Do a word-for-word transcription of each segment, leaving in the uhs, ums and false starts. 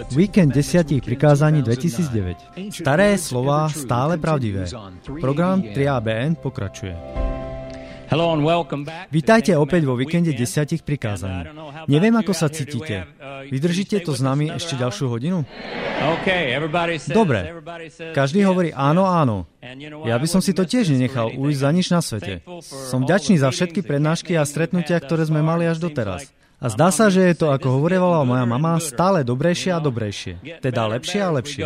Víkend desiatich prikázaní dvetisícdeväť. Staré slová stále pravdivé. Program tri á bé en pokračuje. Vítajte opäť vo víkende desiatich prikázaní. Neviem, ako sa cítite. Vydržíte to s nami ešte ďalšiu hodinu? Dobre. Každý hovorí áno, áno. Ja by som si to tiež nenechal ujsť za nič na svete. Som vďačný za všetky prednášky a stretnutia, ktoré sme mali až doteraz. A zdá sa, že je to, ako hovorievala moja mama, stále dobrejšie a dobrejšie. Teda lepšie a lepšie.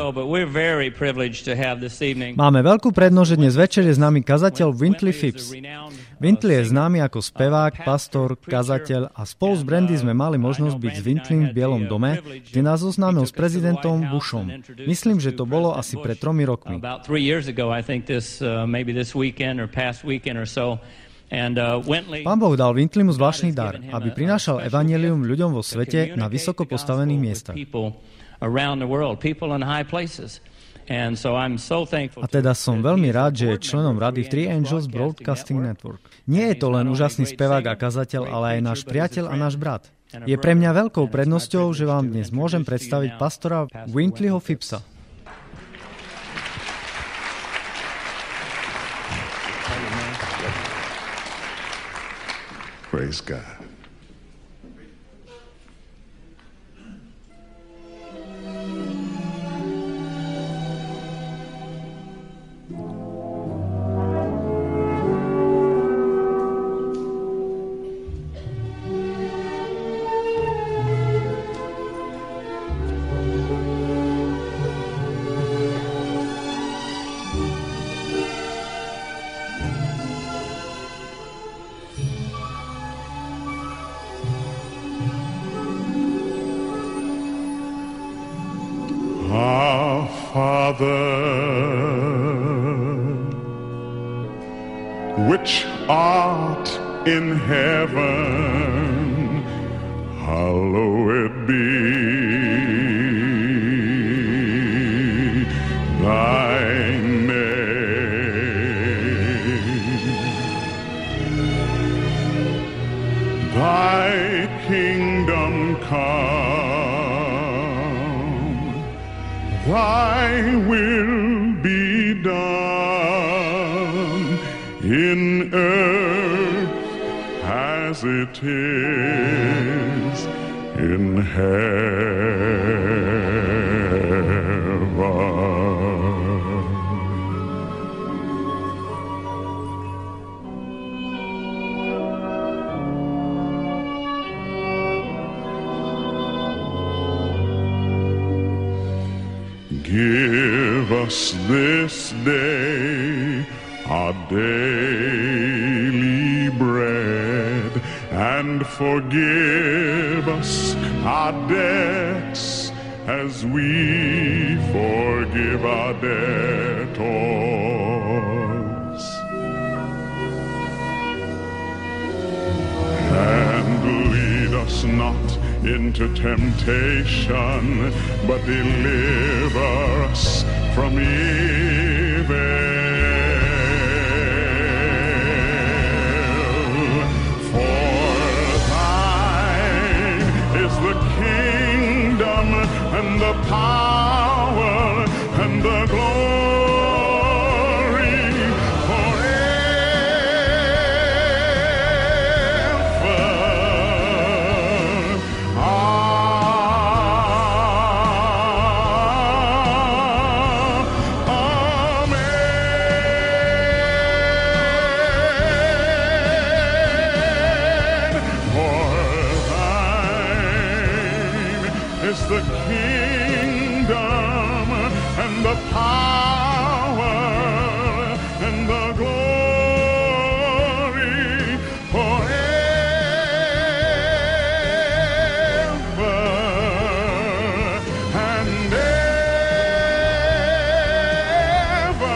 Máme veľkú prednosť, že dnes večer je s nami kazateľ Wintley Phipps. Wintley je známy ako spevák, pastor, kazateľ a spolu s Brandy sme mali možnosť byť s Wintleym v Bielom dome, kde nás zoznámil s prezidentom Bushom. Myslím, že to bolo asi pred tromi rokmi. Pán Boh dal Wintleymu zvláštny dar, aby prinášal evanjelium ľuďom vo svete na vysoko postavených miestach. A teda som veľmi rád, že je členom rady Three Angels Broadcasting Network. Nie je to len úžasný spevák a kazateľ, ale aj náš priateľ a náš brat. Je pre mňa veľkou prednosťou, že vám dnes môžem predstaviť pastora Wintleyho Phippsa. Praise God. Which art in heaven, hallowed be thy name. Thy kingdom come, thy will be done in earth as it is in heaven. Give us this day our daily bread, and forgive us our debts as we forgive our debtors. And lead us not into temptation, but deliver us from evil. And the power and the glory forever. Amen. For thine is the kingdom and the power and the glory forever and ever.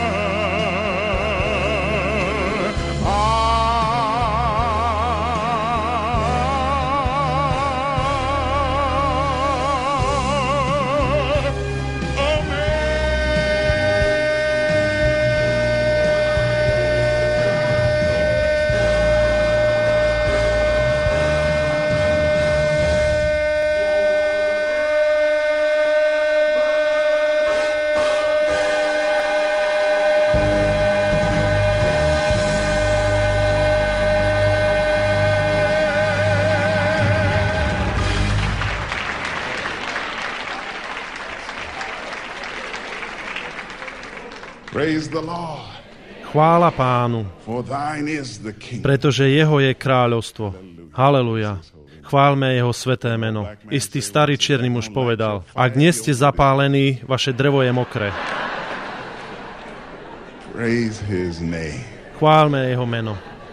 Amen. Praise the Lord. Chvála Pánu, For thine is the kingdom. pretože jeho je kráľovstvo. Haleluja. Chválme jeho sveté meno. Istý starý čierny muž povedal, ak nie ste zapálení, vaše drevo je mokré. Praise his name. Chválme jeho meno.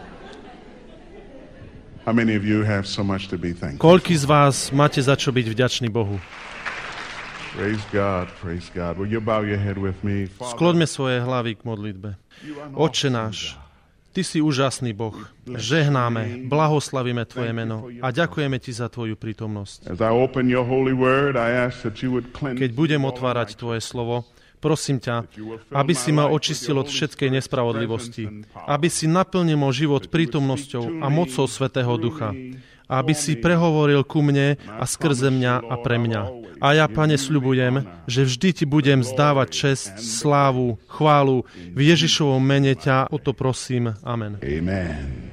How many of you have so much to be thankful? Koľký z vás máte za čo byť vďační Bohu? Praise God, praise God. Will you bow your head with me? Father, Skloňme svoje hlavy k modlitbe. Otče náš, Ty si úžasný Boh. Žehnáme, blahoslavíme Tvoje meno a ďakujeme Ti za Tvoju prítomnosť. as I open your holy word, I ask that you would cleanse Keď budem me of all otvárať Tvoje slovo, prosím ťa, aby si ma očistil od všetkej nespravodlivosti, aby si naplnil môj život prítomnosťou a mocou Svätého Ducha, aby si prehovoril ku mne a skrze mňa a pre mňa. A ja, Pane, sľubujem, že vždy Ti budem zdávať česť, slávu, chválu v Ježišovom mene ťa, o to prosím. Amen. Amen.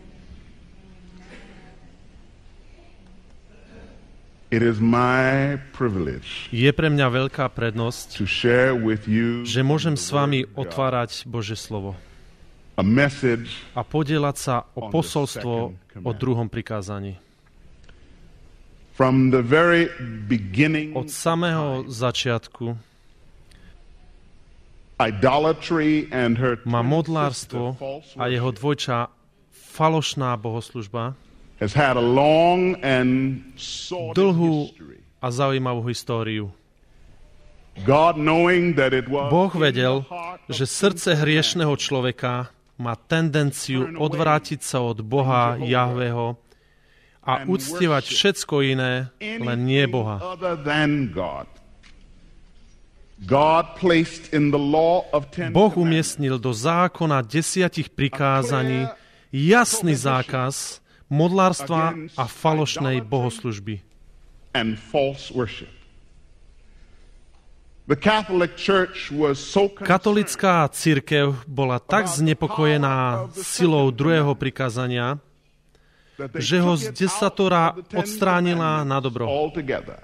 It is my privilege Je pre mňa veľká prednosť, to share with you že môžem s vami otvárať Božie slovo a message a podieľať sa o posolstvo o druhom prikázaní. from the very beginning. Od samého začiatku Idolatry and her má twin modlárstvo sister, false a jeho worship, dvojča falošná bohoslužba has had a long and sordid dlhú history. a zaujímavú históriu. God, knowing that it was Boh in vedel, the heart of že srdce hriešného človeka má tendenciu odvrátiť sa od Boha Jahveho a uctievať všetko iné, len nie Boha. other than God. God placed in the law of ten Boh commandments umiestnil do zákona desiatich prikázaní jasný zákaz modlárstva a falošnej bohoslužby. and false worship. The Catholic Church was so concerned Katolická cirkev bola tak znepokojená silou druhého prikázania, that they že ho took z it out desatora of the Ten odstránila na dobro. altogether.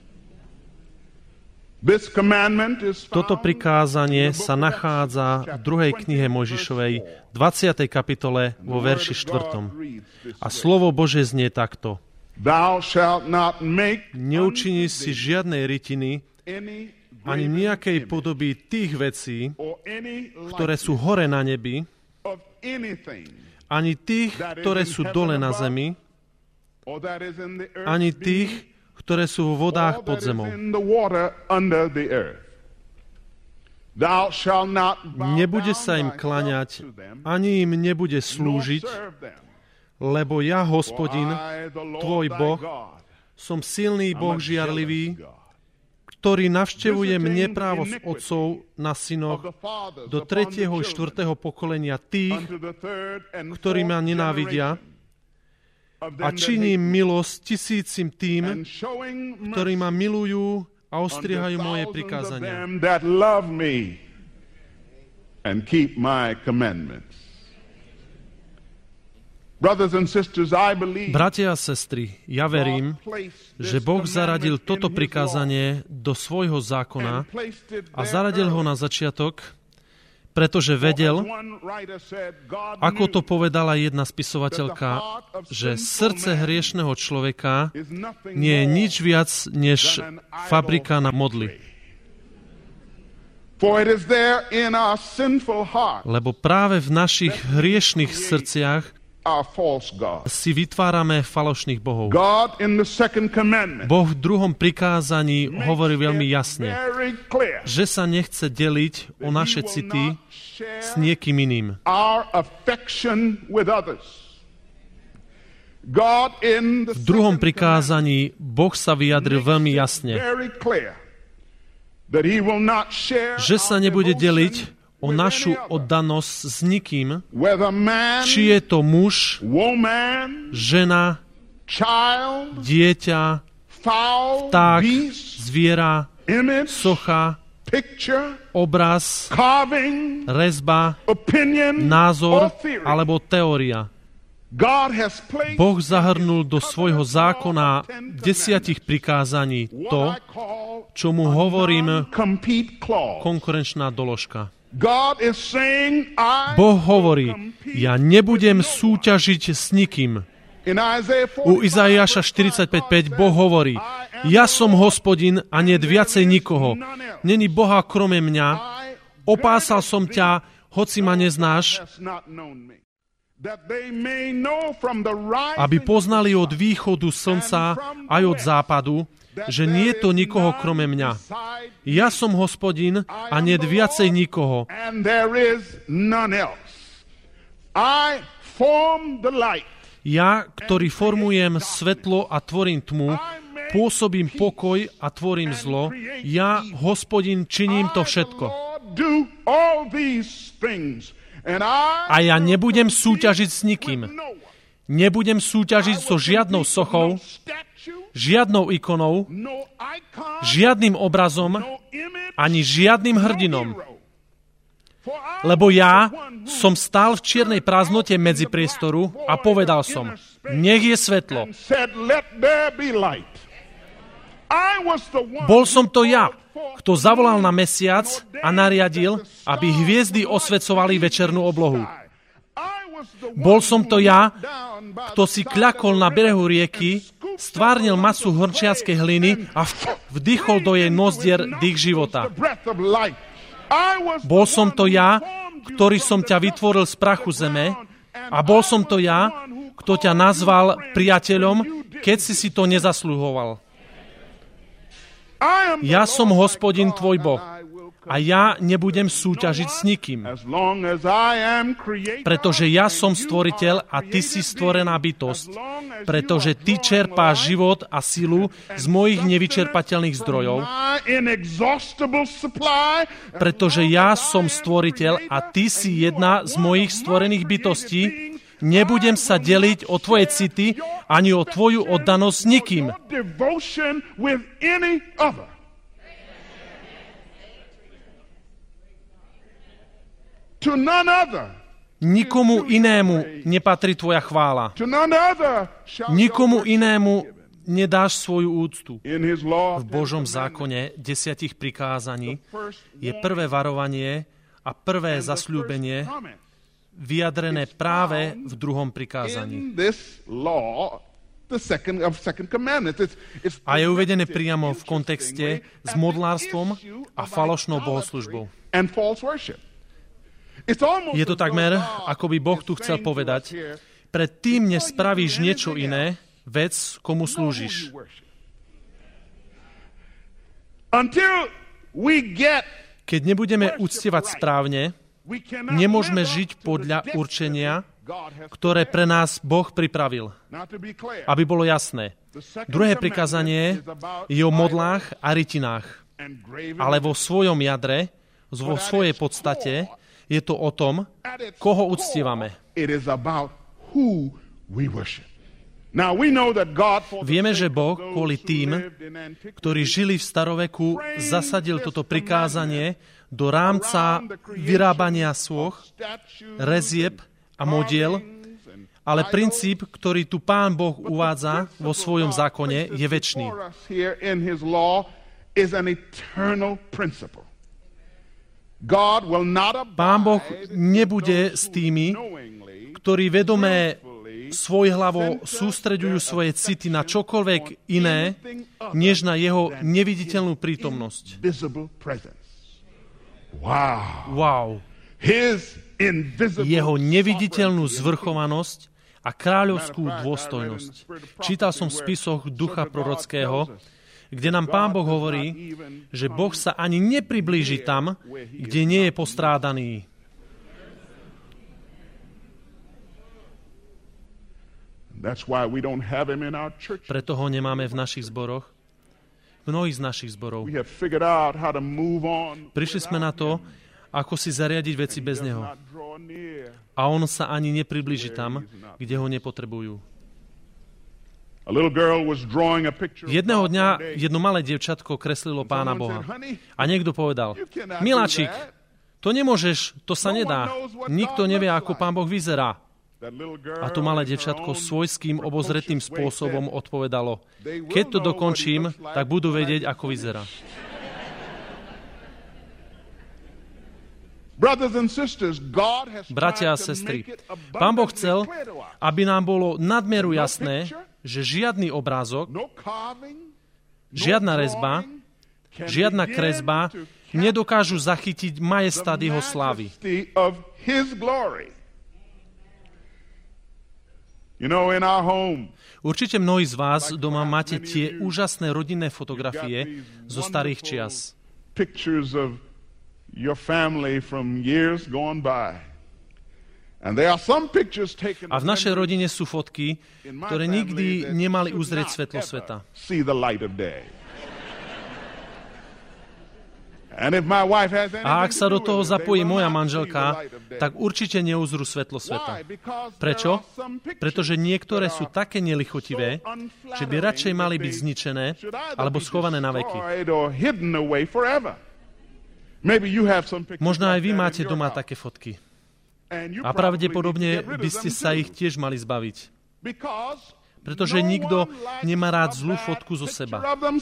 This commandment is Toto found prikázanie in the book sa of nachádza Exodus, v druhej chapter knihe twenty, Mojžišovej, verse four. dvadsiatej kapitole vo verši štvrtom. A slovo Božie znie takto. Thou shalt not make Neučiní si žiadnej rytiny, any ani graven nejakej image podoby tých vecí, or any ktoré sú hore na nebi, of anything ani tých, ktoré sú dole na zemi, or that is in the earth ani beneath, tých, ktoré sú v or vodách that pod is zemou. in the water under the earth. Thou shalt not bow Nebude down sa im thyself klaňať, to them, ani im nebude nor slúžiť, serve them. lebo ja, For Hospodin, I, the Lord tvoj thy Boh, God, som silný am Boh a žiarlivý, jealous God, ktorý navštevuje visiting neprávo z iniquity otcov na of synoch the fathers do upon the tretieho i children, štvrtého pokolenia tých, unto the third and ktorí ma fourth nenávidia, generation of them a that činím hate me, milosť tisícim tým, and showing ktorí ma mercy milujú a unto ostriehajú moje thousands of prikázania. them that love me and keep my commandments. Brothers and sisters, I believe Bratia a sestry, ja verím, že Boh zaradil toto prikázanie do svojho zákona a zaradil ho na začiatok, pretože vedel, ako to povedala jedna spisovateľka, že srdce hriešného človeka nie je nič viac než fabrika na modly. Lebo práve v našich hriešných srdciach si vytvárame falošných bohov. Boh v druhom prikázaní hovorí veľmi jasne, že sa nechce deliť o naše city s niekým iným. V druhom prikázaní Boh sa vyjadril veľmi jasne, že sa nebude deliť o našu oddanosť s nikým, či je to muž, žena, dieťa, vták, zviera, socha, obraz, rezba, názor alebo teória. Boh zahrnul do svojho zákona desiatich prikázaní to, čo mu hovorím konkurenčná doložka. Boh hovorí, ja nebudem súťažiť s nikým. U Izaiáša štyridsaťpäť päť Boh hovorí, ja som Hospodin a nie viacej nikoho. Není Boha krome mňa. Opásal som ťa, hoci ma neznáš, aby poznali od východu slnca aj od západu, že nie je to nikoho krome mňa. Ja som Hospodin a nie viacej nikoho. Ja, ktorý formujem svetlo a tvorím tmu, pôsobím pokoj a tvorím zlo, ja, Hospodin, činím to všetko. A ja nebudem súťažiť s nikým. Nebudem súťažiť so žiadnou sochou, žiadnou ikonou, žiadnym obrazom, ani žiadnym hrdinom. Lebo ja som stál v čiernej prázdnote medzi priestoru a povedal som, nech je svetlo. Bol som to ja, kto zavolal na mesiac a nariadil, aby hviezdy osvecovali večernú oblohu. Bol som to ja, kto si kľakol na brehu rieky, stvárnil masu horčiackej hliny a vdychol do jej nozdier dých života. Bol som to ja, ktorý som ťa vytvoril z prachu zeme, a bol som to ja, kto ťa nazval priateľom, keď si si to nezasluhoval. Ja som Hospodin tvoj Boh a ja nebudem súťažiť s nikým, pretože ja som stvoriteľ a ty si stvorená bytosť, pretože ty čerpáš život a silu z mojich nevyčerpateľných zdrojov, pretože ja som stvoriteľ a ty si jedna z mojich stvorených bytostí. Nebudem sa deliť o tvoje city ani o tvoju oddanosť s nikým. Nikomu inému nepatrí tvoja chvála. Nikomu inému nedáš svoju úctu. V Božom zákone desiatich prikázaní je prvé varovanie a prvé zasľúbenie vyjadrené práve v druhom prikázaní. A je uvedené priamo v kontexte s modlárstvom a falošnou bohoslužbou. Je to takmer, ako by Boh tu chcel povedať, predtým, než spravíš niečo iné, vec, komu slúžiš. Keď nebudeme uctievať správne, nemôžeme žiť podľa určenia, ktoré pre nás Boh pripravil. Aby bolo jasné, druhé prikázanie je o modlách a rytinách, ale vo svojom jadre, vo svojej podstate, je to o tom, koho uctievame. Vieme, že Boh kvôli tým, ktorí žili v staroveku, zasadil toto prikázanie do rámca vyrábania sôch, rezieb a modiel, ale princíp, ktorý tu Pán Boh uvádza vo svojom zákone, je večný. Pán Boh nebude s tými, ktorí vedomé svojhlavo sústreďujú svoje city na čokoľvek iné, než na jeho neviditeľnú prítomnosť. Wow. Jeho neviditeľnú zvrchovanosť a kráľovskú dôstojnosť. Čítal som v spisoch ducha prorockého, kde nám Pán Boh hovorí, že Boh sa ani nepriblíži tam, kde nie je postrádaný. Preto ho nemáme v našich zboroch, v mnohých z našich zborov. Prišli sme na to, ako si zariadiť veci bez neho. A on sa ani nepriblíži tam, kde ho nepotrebujú. Jedného dňa jedno malé dievčatko kreslilo Pána Boha. A niekto povedal, miláčik, to nemôžeš, to sa nedá. Nikto nevie, ako Pán Boh vyzerá. A to malé dievčatko svojským obozretným spôsobom odpovedalo, keď to dokončím, tak budú vedieť, ako vyzerá. Bratia a sestry, Pán Boh chcel, aby nám bolo nadmieru jasné, že žiadny obrázok, žiadna rezba, žiadna kresba nedokážu zachytiť majestát jeho slávy. Určite mnohí z vás doma máte tie úžasné rodinné fotografie zo starých čias. Your family from years gone by. And there are some pictures taken. A v našej rodine sú fotky, ktoré nikdy nemali uzrieť svetlo sveta. See the light of day. And if my wife has anything A ak sa do toho zapojí moja manželka, tak určite neuzrú svetlo sveta. Prečo? Pretože niektoré sú také nelichotivé, že by radšej mali byť zničené alebo schované na veky. Možno aj vy máte doma také fotky. A pravdepodobne by ste sa ich tiež mali zbaviť. Pretože nikto nemá rád zlú fotku zo seba.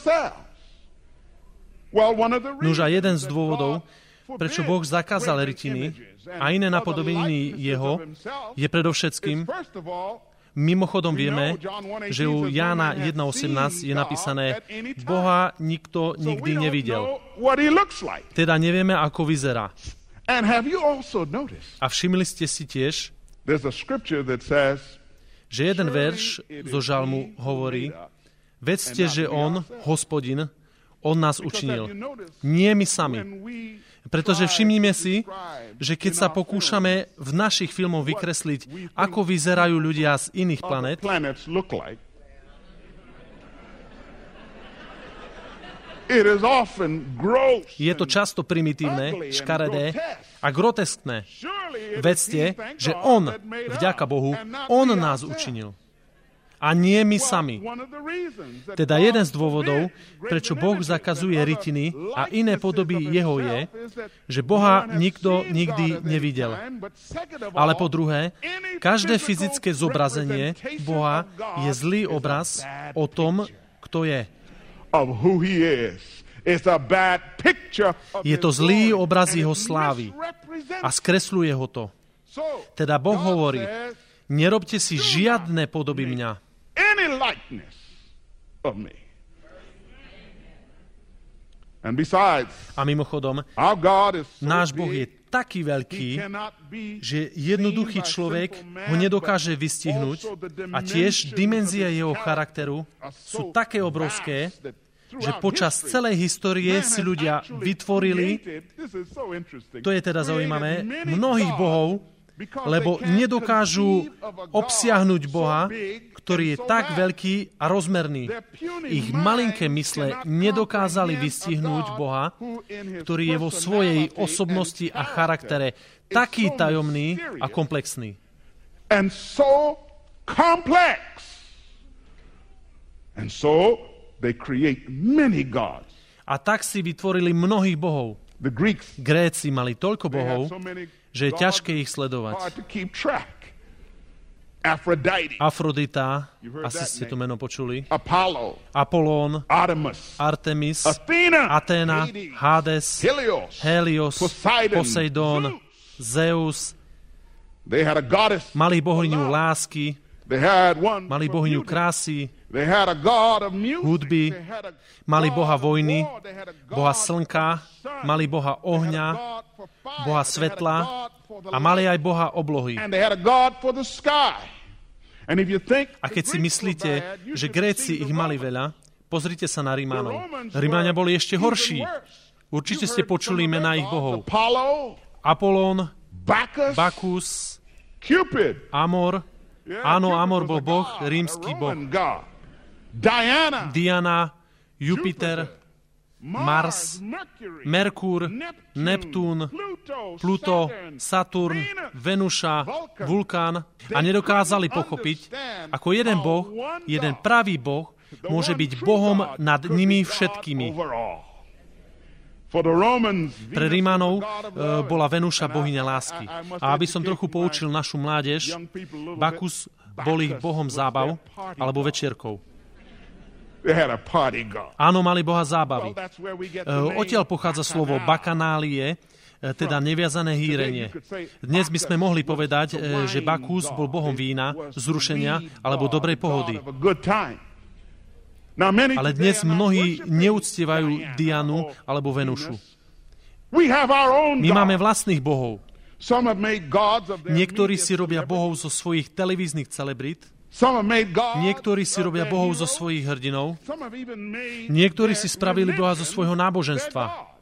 Nuž a jeden z dôvodov, prečo Boh zakázal rytiny a iné napodobeniny jeho, je predovšetkým, mimochodom vieme, že u Jána jedna osemnásť je napísané, Boha nikto nikdy nevidel. Teda nevieme, ako vyzerá. A všimli ste si tiež, že jeden verš zo žalmu hovorí, vedzte, že on, Hospodin, on nás učinil. Nie my sami. Pretože všimnime si, že keď sa pokúšame v našich filmoch vykresliť, ako vyzerajú ľudia z iných planét, je to často primitívne, škaredé a groteskné. Vedzte, že on, vďaka Bohu, on nás učinil. A nie my sami. Teda jeden z dôvodov, prečo Boh zakazuje rytiny a iné podoby jeho je, že Boha nikto nikdy nevidel. Ale po druhé, každé fyzické zobrazenie Boha je zlý obraz o tom, kto je. Je to zlý obraz jeho slávy a skresľuje ho to. Teda Boh hovorí, nerobte si žiadne podoby mňa. Any likeness of me. And besides, a mimochodom, our God is so náš Boh je big, taký veľký, že jednoduchý človek ho nedokáže vystihnúť a tiež dimenzia jeho charakteru sú také obrovské, že počas celej histórie si ľudia vytvorili, to je teda zaujímavé, mnohých bohov, lebo nedokážu obsiahnuť Boha, ktorý je tak veľký a rozmerný. Ich malinké mysle nedokázali vystihnúť Boha, ktorý je vo svojej osobnosti a charaktere taký tajomný a komplexný. And so complex. And so they create many gods. A tak si vytvorili mnohých bohov. The Greeks, Gréci mali toľko bohov, že je ťažké ich sledovať. Afrodita, asi ste to meno počuli, Apolón, Artemis, Aténa, Hades, Helios, Poseidón, Zeus, mali bohyňu lásky, mali bohyňu krásy, hudby, mali boha vojny, boha slnka, mali boha ohňa, boha svetla a mali aj boha oblohy. A keď si myslíte, že Gréci ich mali veľa, pozrite sa na Rímanov. Rímania boli ešte horší. Určite ste počuli mená ich bohov. Apolón, Bakus, Amor. Áno, Amor bol boh, rímsky boh. Diana, Jupiter, Mars, Merkúr, Neptún, Pluto, Saturn, Venuša, Vulkán a nedokázali pochopiť, ako jeden boh, jeden pravý boh, môže byť bohom nad nimi všetkými. Pre Rímanov uh, bola Venuša bohyňa lásky. A aby som trochu poučil našu mládež, Bakus bol ich bohom zábav alebo večierkov. Áno, mali Boha zábavy. Odtiaľ pochádza slovo bakanálie, teda neviazané hýrenie. Dnes by sme mohli povedať, že Bakús bol bohom vína, zrušenia alebo dobrej pohody. Ale dnes mnohí neúctievajú Dianu alebo Venušu. My máme vlastných bohov. Niektorí si robia bohov zo svojich televíznych celebrít, niektorí si robia bohov zo svojich hrdinov, niektorí si spravili boha zo svojho náboženstva.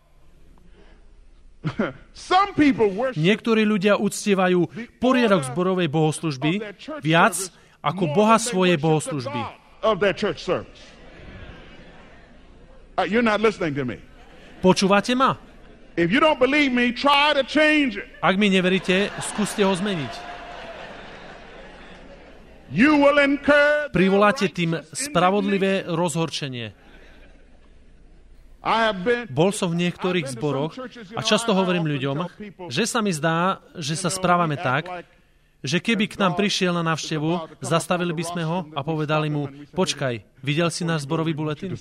Niektorí ľudia uctievajú poriadok zborovej bohoslužby viac ako boha svojej bohoslužby. Počúvate ma? Ak mi neveríte, skúste ho zmeniť. Privoláte tým spravodlivé rozhorčenie. Bol som v niektorých zboroch a často hovorím ľuďom, že sa mi zdá, že sa správame tak, že keby k nám prišiel na návštevu, zastavili by sme ho a povedali mu, počkaj, videl si náš zborový buletín?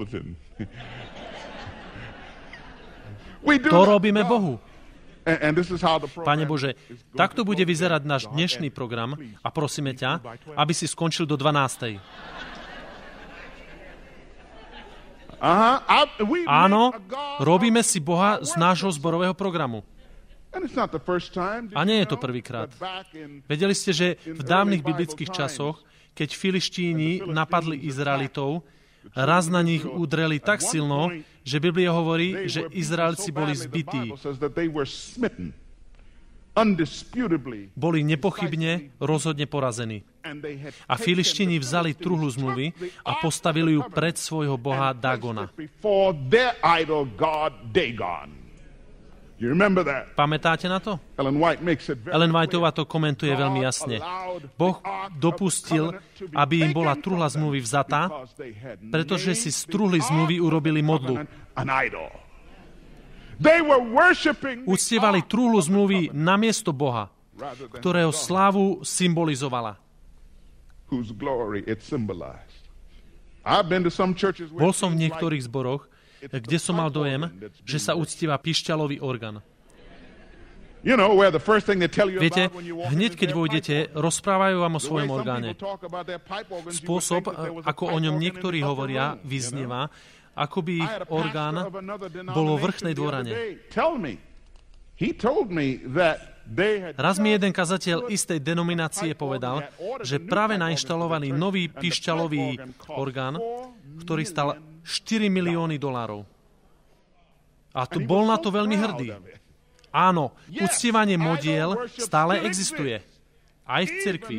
To robíme Bohu. Pane Bože, takto bude vyzerať náš dnešný program a prosíme ťa, aby si skončil do dvanástej. Áno, robíme si Boha z nášho zborového programu. A nie je to prvýkrát. Vedeli ste, že v dávnych biblických časoch, keď Filištíni napadli Izraelitov, raz na nich udreli tak silno, že Biblia hovorí, že Izraelci boli zbití. Boli nepochybne, rozhodne porazení. A Filištíni vzali truhlu zmluvy a postavili ju pred svojho boha Dagona. Pamätáte na to? Ellen Whiteová to komentuje veľmi jasne. Boh dopustil, aby im bola truhla zmluvy vzatá, pretože si z truhly zmluvy urobili modlu. Uctievali truhlu zmluvy namiesto Boha, ktorého slávu symbolizovala. Bol som v niektorých zboroch, kde som mal dojem, že sa uctieva pišťalový orgán. Viete, hneď keď vojdete, rozprávajú vám o svojom orgáne. Spôsob, ako o ňom niektorí hovoria, vyznieva, ako by ich orgán bol vo vrchnej dvorane. Raz mi jeden kazateľ istej denominácie povedal, že práve nainštalovali nový pišťalový orgán, ktorý stal štyri milióny dolárov. A tu bol na to veľmi hrdý. Áno, uctievanie modiel stále existuje. Aj v cirkvi.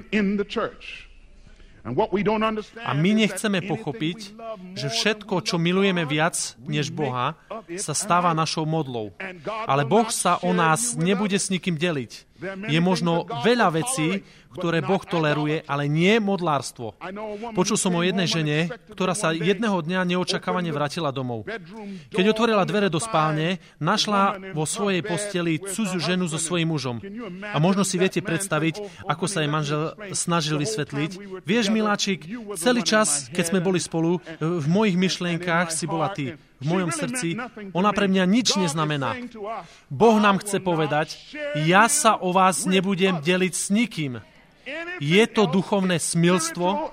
A my nechceme pochopiť, že všetko, čo milujeme viac než Boha, sa stáva našou modlou. Ale Boh sa o nás nebude s nikým deliť. Je možno veľa vecí, ktoré Boh toleruje, ale nie modlárstvo. Počul som o jednej žene, ktorá sa jedného dňa neočakávane vrátila domov. Keď otvorila dvere do spálne, našla vo svojej posteli cudziu ženu so svojím mužom. A možno si viete predstaviť, ako sa jej manžel snažil vysvetliť. Vieš, miláčik, celý čas, keď sme boli spolu, v mojich myšlienkách si bola ty. V mojom srdci, ona pre mňa nič neznamená. Boh nám chce povedať, ja sa o vás nebudem deliť s nikým. Je to duchovné smilstvo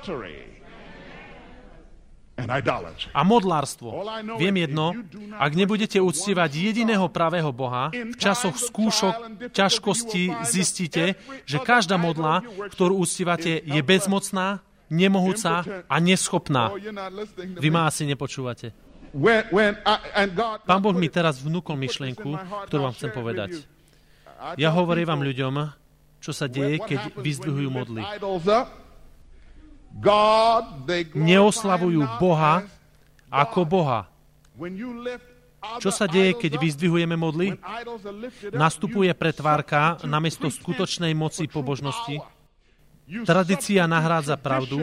a modlárstvo. Viem jedno, ak nebudete uctievať jediného pravého Boha, v časoch skúšok, ťažkostí zistíte, že každá modla, ktorú uctievate, je bezmocná, nemohúca a neschopná. Vy ma asi nepočúvate. Pán Boh mi teraz vnúkol myšlienku, ktorú vám chcem povedať. Ja hovorím vám ľuďom, čo sa deje, keď vyzdvihujú modly. Neoslavujú Boha ako Boha. Čo sa deje, keď vyzdvihujeme modly? Nastupuje pretvárka namiesto skutočnej moci pobožnosti. Tradícia nahrádza pravdu.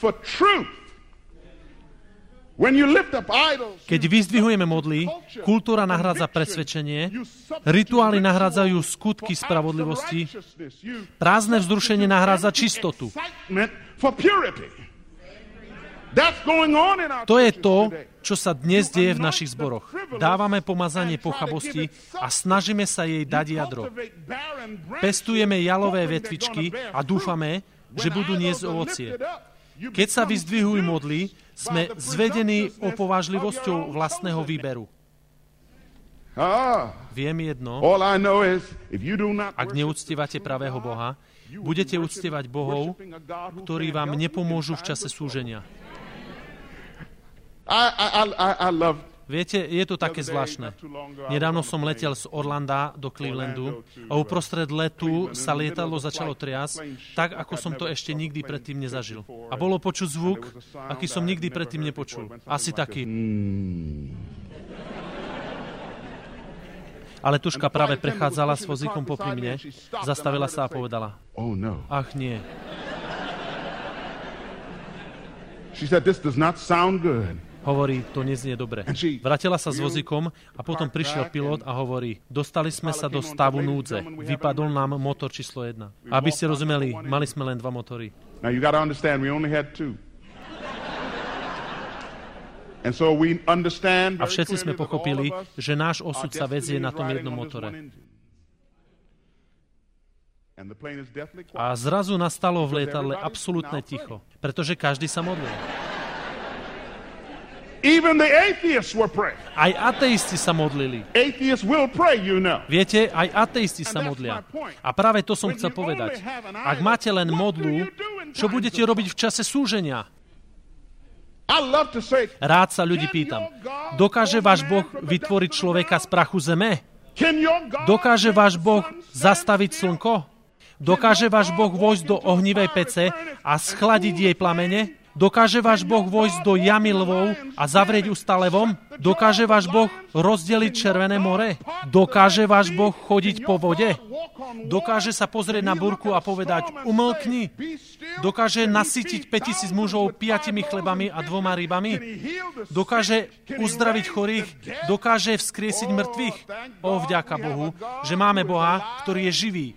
Keď vyzdvihujeme modly, kultúra nahrádza presvedčenie, rituály nahrádzajú skutky spravodlivosti, prázdne vzrušenie nahrádza čistotu. To je to, čo sa dnes deje v našich zboroch. Dávame pomazanie pochabosti a snažíme sa jej dať jadro. Pestujeme jalové vetvičky a dúfame, že budú niesť ovocie. Keď sa vyzdvihujú modly, sme zvedení opovážlivosťou vlastného výberu. Viem jedno, ak neúctievate pravého Boha, budete uctievať bohov, ktorí vám nepomôžu v čase súženia. Viete, je to také zvláštne. Nedávno som letel z Orlanda do Clevelandu a uprostred letu sa lietadlo začalo triasť, tak ako som to ešte nikdy predtým nezažil. A bolo počuť zvuk, aký som nikdy predtým nepočul. Asi taký. Ale tuška práve prechádzala s vozíkom popri mne, zastavila sa a povedala: Ach nie. Hovorí, to neznie dobre. Vrátila sa s vozíkom a potom prišiel pilot a hovorí: Dostali sme sa do stavu núdze. Vypadol nám motor číslo jedna. Aby ste rozumeli, mali sme len dva motory. A všetci sme pochopili, že náš osud sa vezie na tom jednom motore. A zrazu nastalo v lietadle absolútne ticho, pretože každý sa modlil. Aj ateisti sa modlili. Viete, aj ateisti sa modlia. A práve to som chcel povedať. Ak máte len modlu, čo budete robiť v čase súženia? Rád sa ľudí pýtam, dokáže váš Boh vytvoriť človeka z prachu zeme? Dokáže váš Boh zastaviť slnko? Dokáže váš Boh vojsť do ohnivej pece a schladiť jej plamene? Dokáže váš Boh vojsť do jamy lvov a zavrieť ústa levom? Dokáže váš Boh rozdeliť Červené more? Dokáže váš Boh chodiť po vode? Dokáže sa pozrieť na búrku a povedať: umlkni? Dokáže nasytiť päťtisíc mužov piatimi chlebami a dvoma rybami? Dokáže uzdraviť chorých? Dokáže vzkriesiť mŕtvych? O, vďaka Bohu, že máme Boha, ktorý je živý.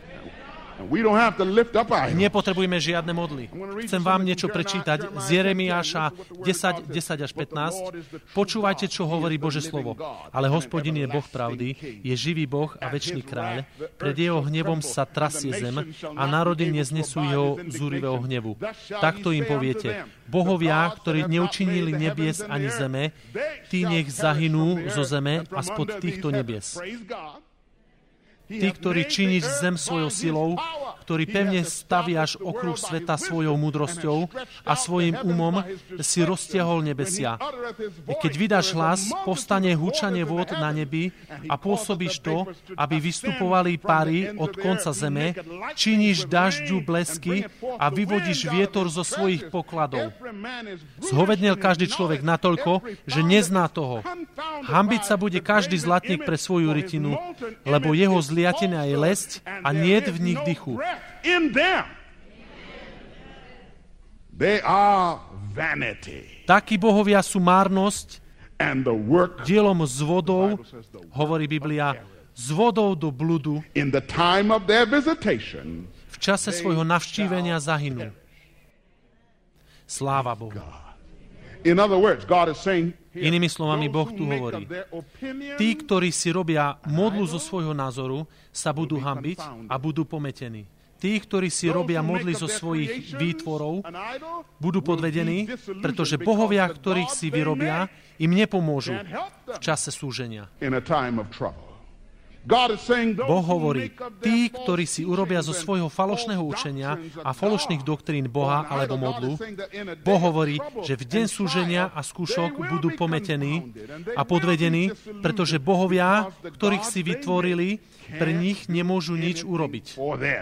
Nepotrebujeme žiadne modly. Chcem vám niečo prečítať z Jeremiáša desať, desať až pätnásť. Počúvajte, čo hovorí Božie slovo. Ale Hospodin je Boh pravdy, je živý Boh a večný kráľ. Pred jeho hnevom sa trasie zem a národy neznesú jeho zúrivého hnevu. Takto im poviete: bohovia, ktorí neučinili nebies ani zeme, tí nech zahynú zo zeme a spod týchto nebies. Tí, ktorí činíš zem svojou silou, ktorý pevne staviaš okruh sveta svojou múdrosťou a svojim umom si roztiahol nebesia. Keď vydáš hlas, povstane húčanie vôd na nebi a pôsobíš to, aby vystupovali páry od konca zeme, činíš dažďu blesky a vyvodíš vietor zo svojich pokladov. Zhovednel každý človek natoľko, že nezná toho. Hanbiť sa bude každý zlatník pre svoju rytinu, lebo jeho zliatená je lesť a niet v nich dychu. Takí bohovia sú márnosť, dielom z vodou, hovorí Biblia, z vodou do bludu, v čase svojho navštívenia zahynú. Sláva Bohu. Inými slovami, Boh tu hovorí: tí, ktorí si robia modlu zo svojho názoru, sa budú hanbiť a budú pometení. Tí, ktorí si robia modly zo svojich výtvorov, budú podvedení, pretože bohovia, ktorých si vyrobia, im nepomôžu v čase súženia. Boh hovorí: tí, ktorí si urobia zo svojho falošného učenia a falošných doktrín Boha alebo modlu, Boh hovorí, že v deň súženia a skúšok budú pometení a podvedení, pretože bohovia, ktorých si vytvorili, pre nich nemôžu nič urobiť.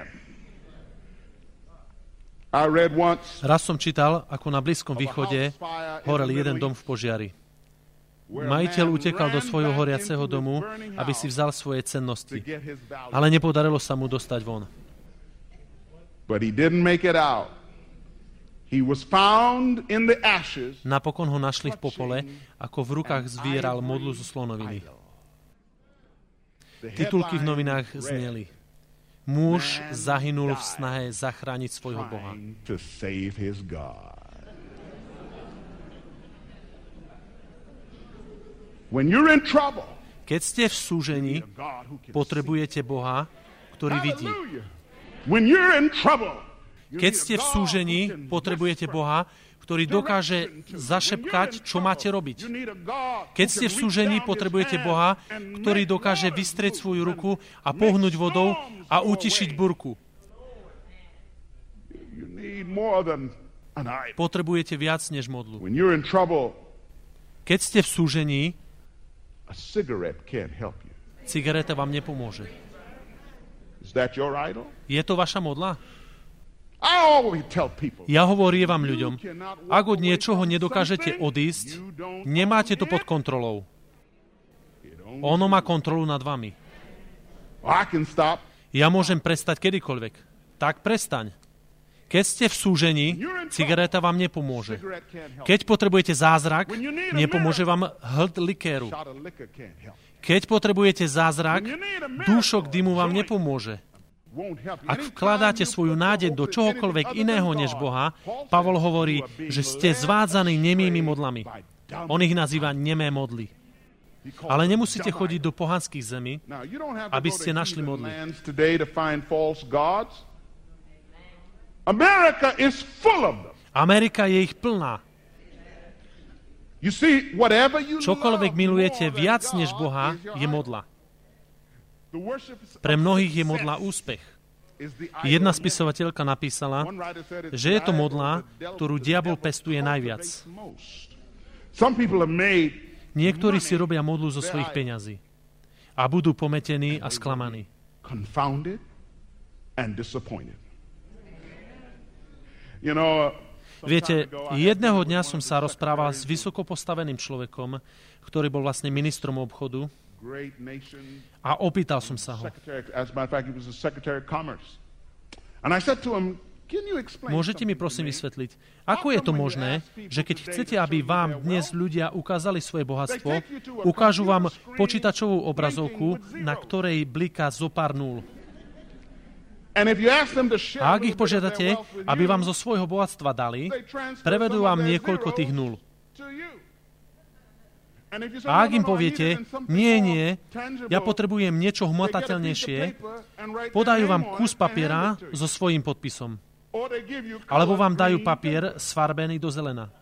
Raz som čítal, ako na Blízkom východe horel jeden dom v požiari. Majiteľ utekal do svojho horiaceho domu, aby si vzal svoje cennosti. Ale nepodarilo sa mu dostať von. Napokon ho našli v popole, ako v rukách zvíral modlu zo slonoviny. Titulky v novinách zneli: muž zahynul v snahe zachrániť svojho Boha. Keď ste v súžení, potrebujete Boha, ktorý vidí. Keď ste v súžení, potrebujete Boha, ktorý dokáže zašepkať, čo máte robiť. Keď ste v súžení, potrebujete Boha, ktorý dokáže vystrieť svoju ruku a pohnúť vodou a utišiť burku. Potrebujete viac než modlu. Keď ste v súžení, cigareta vám nepomôže. Je to vaša modla? Ja hovorím ľuďom, ak od niečoho nedokážete odísť, nemáte to pod kontrolou. Ono má kontrolu nad vami. Ja môžem prestať kedykoľvek. Tak prestaň. Keď ste v súžení, cigareta vám nepomôže. Keď potrebujete zázrak, nepomôže vám hľd likéru. Keď potrebujete zázrak, dúšok dymu vám nepomôže. Ak vkladáte svoju nádej do čohokoľvek iného než Boha, Pavol hovorí, že ste zvádzaní nemými modlami. On ich nazýva nemé modly. Ale nemusíte chodiť do pohanských zemí, aby ste našli modly. Amerika je ich plná. Čokoľvek milujete viac než Boha, je modla. Pre mnohých je modla úspech. Jedna spisovateľka napísala, že je to modla, ktorú diabol pestuje najviac. Niektorí si robia modlu zo svojich peňazí a budú pometení a sklamaní. Viete, jedného dňa som sa rozprával s vysoko postaveným človekom, ktorý bol vlastne ministrom obchodu, a opýtal som sa ho. Môžete mi prosím vysvetliť, ako je to možné, že keď chcete, aby vám dnes ľudia ukázali svoje bohatstvo, ukážu vám počítačovú obrazovku, na ktorej bliká zo pár nul. A ak ich požiadate, aby vám zo svojho bohatstva dali, prevedú vám niekoľko tých nul. A ak im poviete, nie, nie, ja potrebujem niečo hmatateľnejšie, podajú vám kus papiera so svojím podpisom. Alebo vám dajú papier sfarbený do zelena.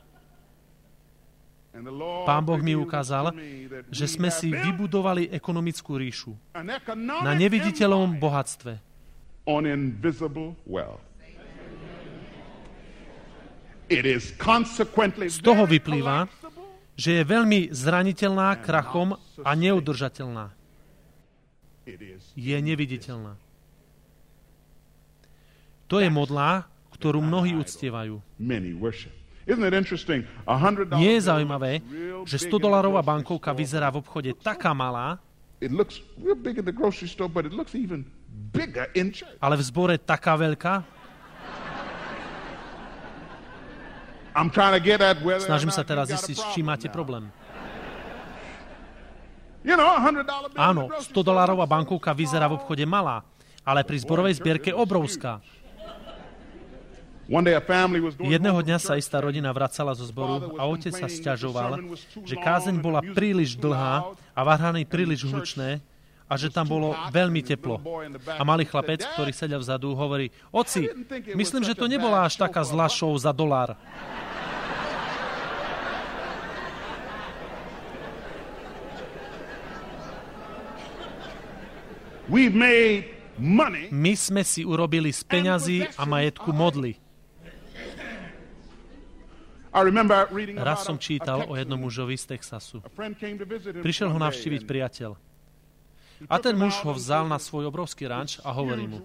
Pán Boh mi ukázal, že sme si vybudovali ekonomickú ríšu na neviditeľnom bohatstve. Z toho vyplýva, že je veľmi zraniteľná krachom a neudržateľná. Je neviditeľná. To je modlá, ktorú mnohí uctievajú. Nie je zaujímavé, že stodolárová bankovka vyzerá v obchode taká malá, ale v zbore taká veľká? Snažím sa teraz zistiť, s čím máte problém. Áno, stodolárová bankovka vyzerá v obchode malá, ale pri zborovej zbierke obrovská. Jedného dňa sa istá rodina vracala zo zboru a otec sa sťažoval, že kázeň bola príliš dlhá a varhany príliš hlučné a že tam bolo veľmi teplo. A malý chlapec, ktorý sedel vzadu, hovorí, oci, myslím, že to nebola až taká zlá show za dolár. My sme si urobili z peňazí a majetku modly. Raz som čítal o jednom mužovi z Texasu. Prišiel ho navštíviť priateľ. A ten muž ho vzal na svoj obrovský ranč a hovorí mu,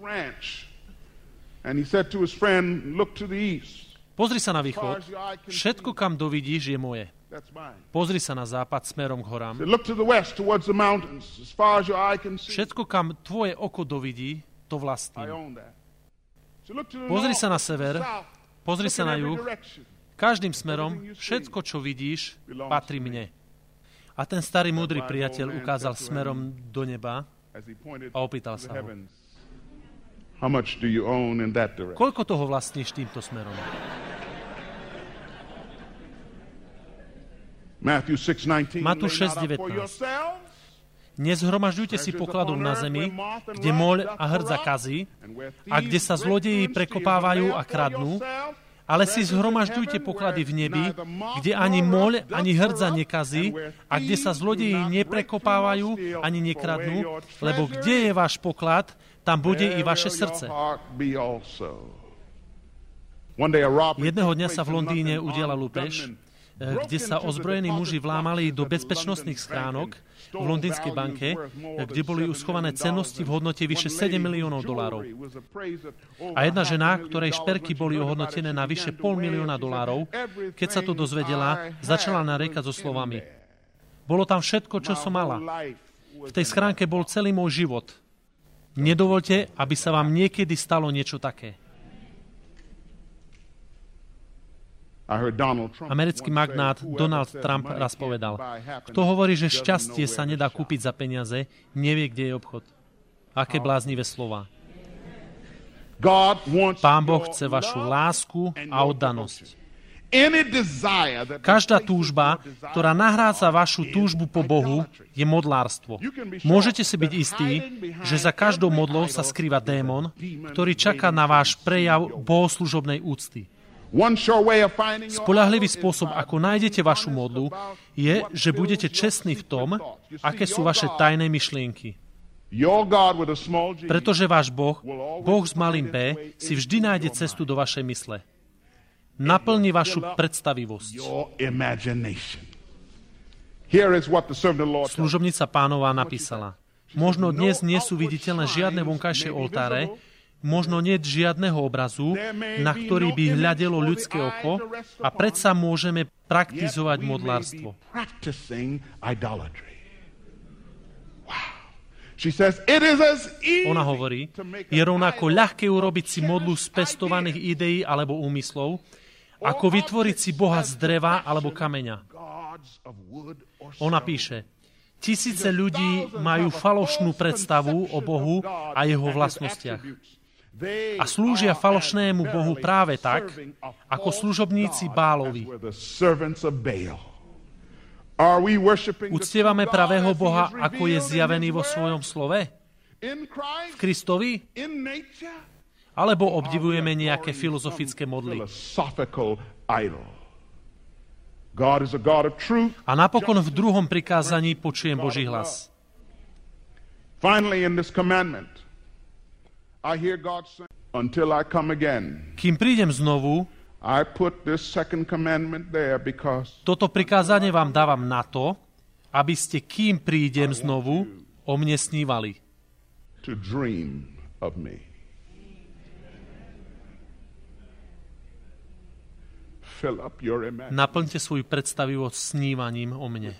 pozri sa na východ, všetko, kam dovidíš, je moje. Pozri sa na západ smerom k horám. Všetko, kam tvoje oko dovidí, to vlastním. Pozri sa na sever, pozri sa na juh, každým smerom, všetko, čo vidíš, patrí mne. A ten starý múdry priateľ ukázal smerom do neba a opýtal sa ho, koľko toho vlastníš týmto smerom? Matúš šesť devätnásť. Nezhromažďujte si pokladov na zemi, kde moľ a hrdza kazí a kde sa zlodeji prekopávajú a kradnú, ale si zhromažďujte poklady v nebi, kde ani moľ, ani hrdza nekazí a kde sa zlodeji neprekopávajú ani nekradnú, lebo kde je váš poklad, tam bude i vaše srdce. Jedného dňa sa v Londýne udiala lúpež, kde sa ozbrojení muži vlámali do bezpečnostných schránok v londýnskej banke, kde boli uschované cennosti v hodnote vyše sedem miliónov dolárov. A jedna žena, ktorej šperky boli ohodnotené na vyše pol milióna dolárov, keď sa to dozvedela, začala narekať so slovami: bolo tam všetko, čo som mala. V tej schránke bol celý môj život. Nedovoľte, aby sa vám niekedy stalo niečo také. Americký magnát Donald Trump raz povedal: kto hovorí, že šťastie sa nedá kúpiť za peniaze, nevie, kde je obchod. Aké bláznivé slova. Pán Boh chce vašu lásku a oddanosť. Každá túžba, ktorá nahrádza vašu túžbu po Bohu, je modlárstvo. Môžete si byť istí, že za každou modlou sa skrýva démon, ktorý čaká na váš prejav bohoslužobnej úcty. Spoľahlivý spôsob, ako nájdete vašu modlu, je, že budete čestní v tom, aké sú vaše tajné myšlienky. Pretože váš Boh, Boh s malým B, si vždy nájde cestu do vašej mysle. Naplní vašu predstavivosť. Služobnica Pánova napísala: možno dnes nie sú viditeľné žiadne vonkajšie oltáre, možno nie žiadneho obrazu, na ktorý by hľadelo ľudské oko, a predsa môžeme praktizovať modlárstvo. Ona hovorí, je rovnako ľahké urobiť si modlu z pestovaných ideí alebo úmyslov, ako vytvoriť si Boha z dreva alebo kameňa. Ona píše: tisíce ľudí majú falošnú predstavu o Bohu a jeho vlastnostiach. A slúžia falošnému Bohu práve tak, ako služobníci Bálovi. Uctievame pravého Boha, ako je zjavený vo svojom slove? V Kristovi? Alebo obdivujeme nejaké filozofické modly? A napokon v druhom prikázaní počujem Boží hlas. Kým prídem znovu, toto prikázanie vám dávam na to, aby ste, kým prídem znovu, o mne snívali. Naplňte svoju predstavivosť snívaním o mne.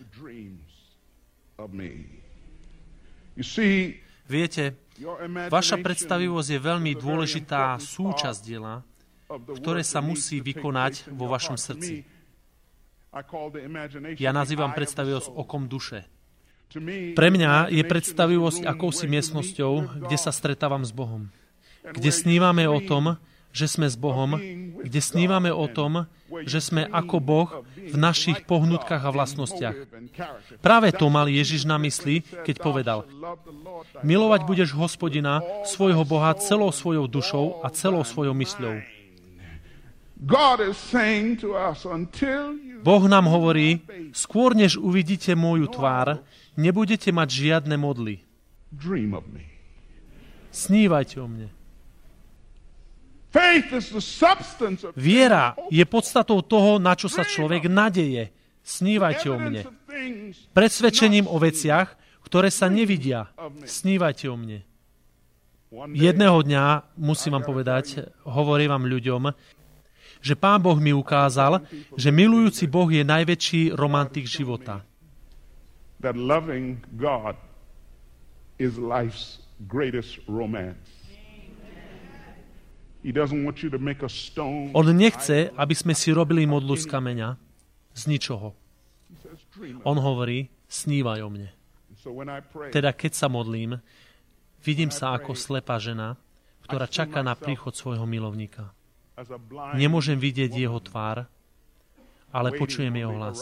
Viete, vaša predstavivosť je veľmi dôležitá súčasť diela, ktoré sa musí vykonať vo vašom srdci. Ja nazývam predstavivosť okom duše. Pre mňa je predstavivosť akousi miestnosťou, kde sa stretávam s Bohom. Kde snívame o tom, že sme s Bohom, kde snívame o tom, že sme ako Boh v našich pohnutkách a vlastnostiach. Práve to mal Ježiš na mysli, keď povedal: milovať budeš Hospodina, svojho Boha, celou svojou dušou a celou svojou mysľou. Boh nám hovorí: skôr než uvidíte moju tvár, nebudete mať žiadne modly. Snívajte o mne. Viera je podstatou toho, na čo sa človek nadeje. Snívajte o mne. Presvedčením o veciach, ktoré sa nevidia. Snívajte o mne. Jedného dňa, musím vám povedať, hovorím vám ľuďom, že Pán Boh mi ukázal, že milujúci Boh je najväčší romantik života. That loving God is life's greatest romance. On nechce, aby sme si robili modlu z kameňa, z ničoho. On hovorí: snívaj o mne. Teda keď sa modlím, vidím sa ako slepá žena, ktorá čaká na príchod svojho milovníka. Nemôžem vidieť jeho tvár, ale počujem jeho hlas.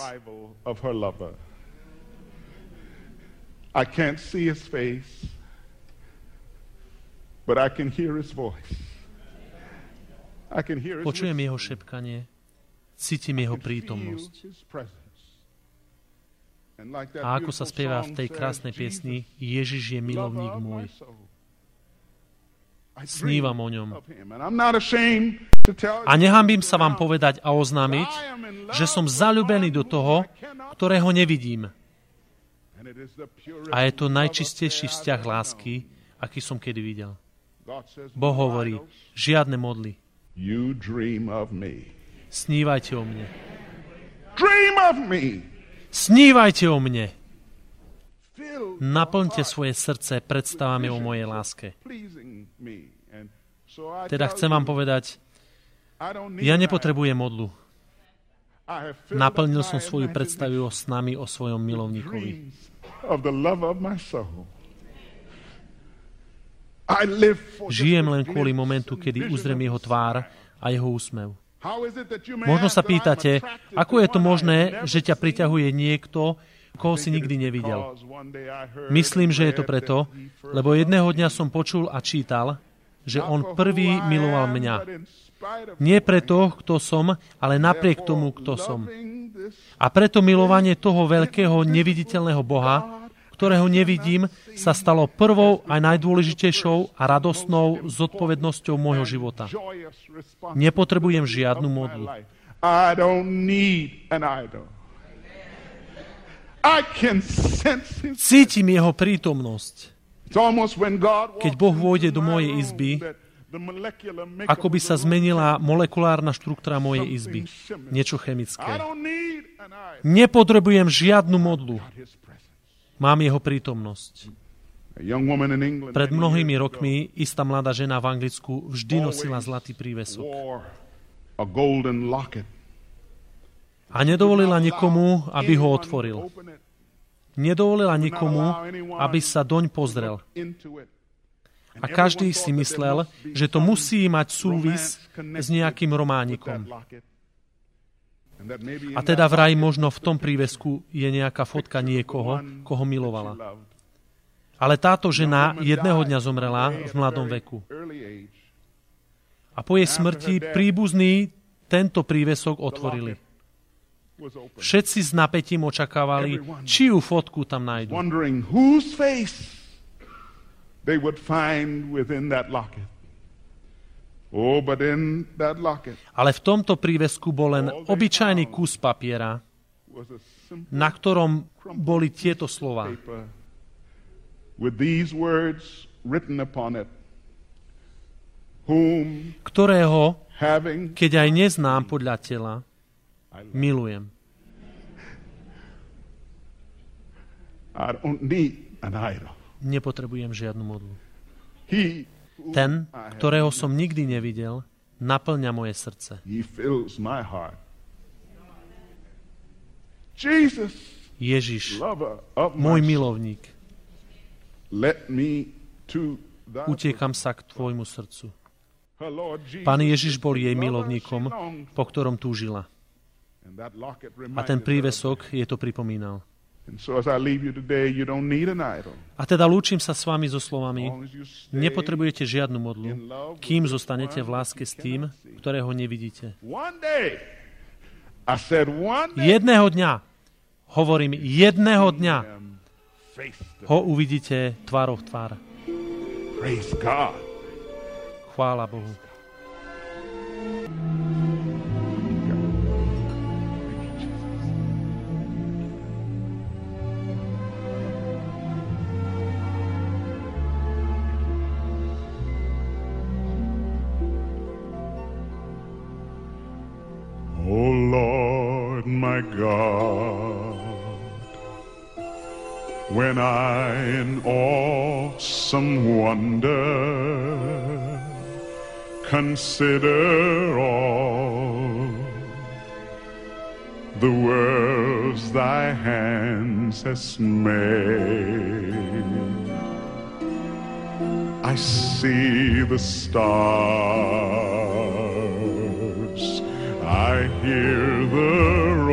I can't see his face, but I can hear his voice. I can hear his Počujem jeho šepkanie, cítim jeho prítomnosť. A ako sa spieva v tej krásnej piesni, Ježiš je milovník môj. Snívam o ňom. A nehanbím sa vám povedať a oznámiť, že som zaľúbený do toho, ktorého nevidím. A je to najčistejší vzťah lásky, aký som kedy videl. Boh hovorí, žiadne modly. Snívajte o mne. Snívajte o mne. Naplňte svoje srdce predstavami o mojej láske. Teda chcem vám povedať, ja nepotrebujem modlu. Naplnil som svoju predstavivosť s nami o svojom milovníkovi. Žijem len kvôli momentu, kedy uzriem jeho tvár a jeho úsmev. Možno sa pýtate, ako je to možné, že ťa priťahuje niekto, koho si nikdy nevidel. Myslím, že je to preto, lebo jedného dňa som počul a čítal, že on prvý miloval mňa. Nie preto, kto som, ale napriek tomu, kto som. A preto milovanie toho veľkého, neviditeľného Boha, ktorého nevidím, sa stalo prvou a najdôležitejšou a radostnou zodpovednosťou môjho života. Nepotrebujem žiadnu modlu. Cítim jeho prítomnosť. Keď Boh vôjde do mojej izby, ako by sa zmenila molekulárna štruktúra mojej izby. Niečo chemické. Nepotrebujem žiadnu modlu. Mám jeho prítomnosť. Pred mnohými rokmi istá mladá žena v Anglicku vždy nosila zlatý prívesok. A nedovolila nikomu, aby ho otvoril. Nedovolila nikomu, aby sa doň pozrel. A každý si myslel, že to musí mať súvis s nejakým románikom. A teda vraj možno v tom prívesku je nejaká fotka niekoho, koho milovala. Ale táto žena jedného dňa zomrela v mladom veku. A po jej smrti príbuzní tento prívesok otvorili. Všetci s napätím očakávali, čiu fotku tam nájdu. They would find within that locket. Oh, but in that locket. Ale v tomto prívesku bol len obyčajný kus papiera, na ktorom boli tieto slová. With these words written upon it, whom, ktorého, keď aj neznám podľa tela, milujem. I don't need an idol. Nepotrebujem žiadnu modlu. Ten, ktorého som nikdy nevidel, naplňa moje srdce. Ježiš, môj milovník, utiekam sa k tvojmu srdcu. Pán Ježiš bol jej milovníkom, po ktorom túžila. A ten prívesok je to pripomínal. A teda lúčim sa s vami so slovami, nepotrebujete žiadnu modlu, kým zostanete v láske s tým, ktorého nevidíte. Jedného dňa, hovorím, jedného dňa ho uvidíte tvárou v tvár. Chvála Bohu. Oh Lord, my God, when I in awesome wonder consider all the worlds thy hands has made, I see the stars, I hear the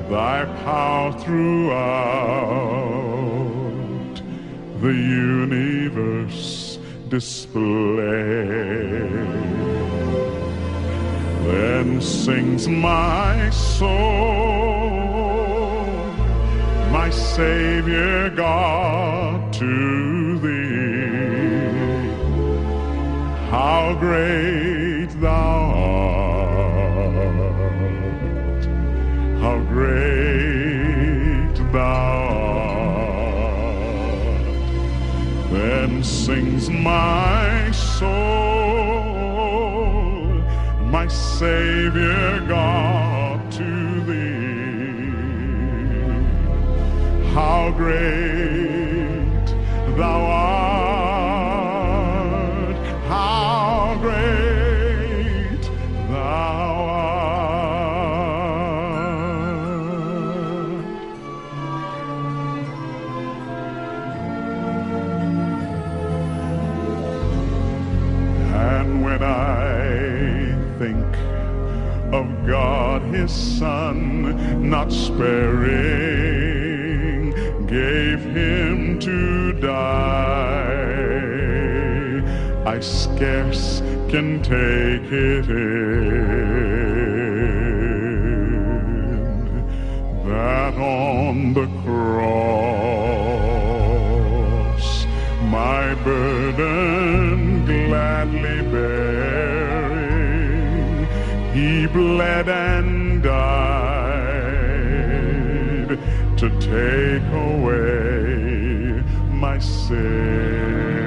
thy power throughout the universe display. Then sings my soul, my Savior God, to thee. How great thou art, how great thou art. Then sings my soul, my Savior God, to thee. How great thou art, how great thou art. And when I think of God his Son, not sparing, gave him to die, I scarce can take it in, that on the cross my burden gladly bearing, he bled and died to take away my sin.